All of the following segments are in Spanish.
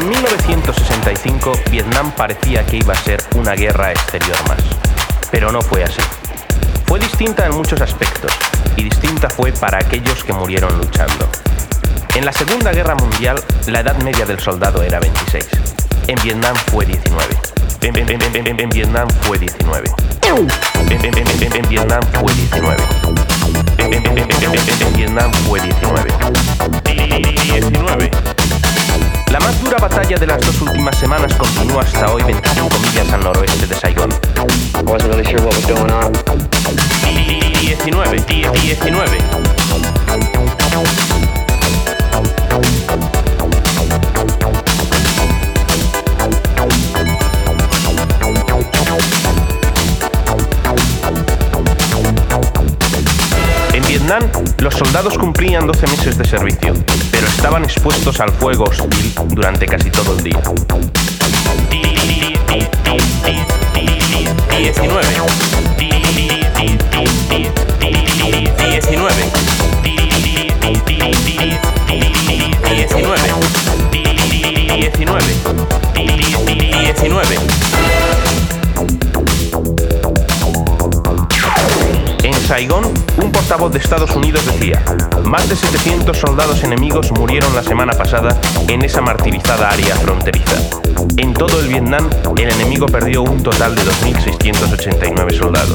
En 1965, Vietnam parecía que iba a ser una guerra exterior más, pero no fue así. Fue distinta en muchos aspectos, y distinta fue para aquellos que murieron luchando. En la Segunda Guerra Mundial, la edad media del soldado era 26. En Vietnam fue 19. En Vietnam fue 19. En Vietnam fue 19. En Vietnam fue 19. 19. La más dura batalla de las dos últimas semanas continúa hasta hoy 25 millas al noroeste de Saigón. 19. En Vietnam, los soldados cumplían 12 meses de servicio, pero estaban expuestos al fuego hostil durante casi todo el día. 19. En Saigón, un portavoz de Estados Unidos decía: más de 700 soldados enemigos murieron la semana pasada en esa martirizada área fronteriza. En todo el Vietnam, el enemigo perdió un total de 2.689 soldados.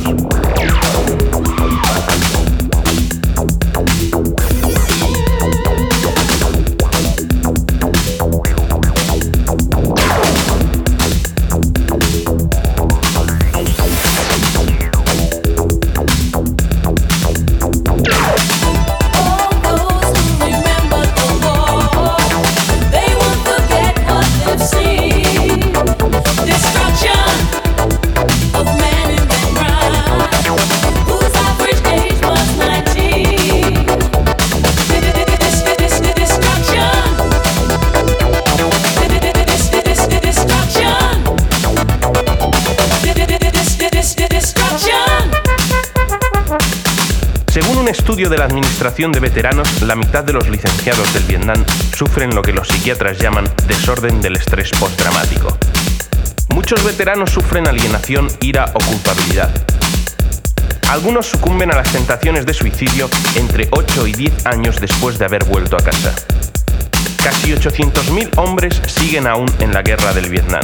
Según un estudio de la Administración de Veteranos, la mitad de los licenciados del Vietnam sufren lo que los psiquiatras llaman desorden del estrés postraumático. Muchos veteranos sufren alienación, ira o culpabilidad. Algunos sucumben a las tentaciones de suicidio entre 8 y 10 años después de haber vuelto a casa. Casi 800.000 hombres siguen aún en la guerra del Vietnam.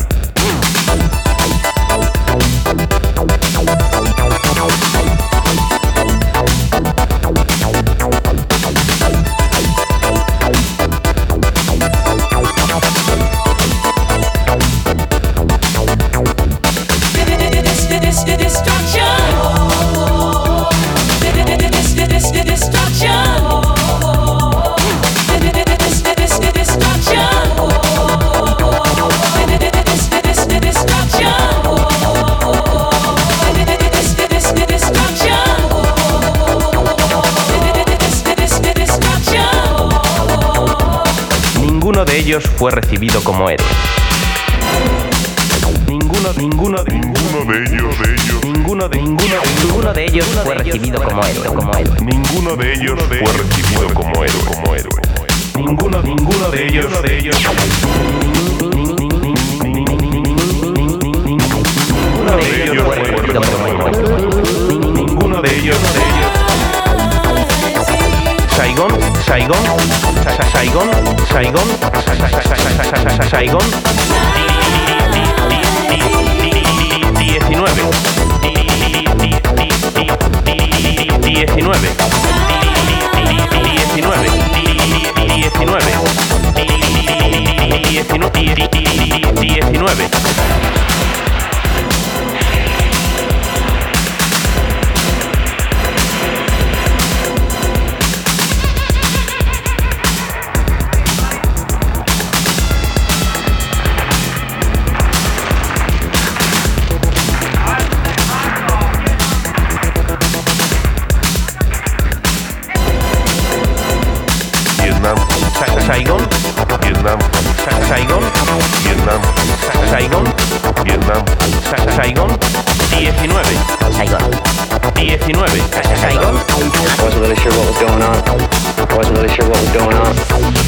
Ninguno de ellos fue recibido como héroe. Ninguno de ellos fue recibido como héroe. Ninguno de ellos fue recibido como héroe. Ninguno de ellos. Ninguno de ellos. Saigón. 19. Saigón, Vietnam, Saigón, Vietnam, Saigón, Vietnam, Saigón, 19, Saigón, 19, Saigón. I wasn't really sure what was going on.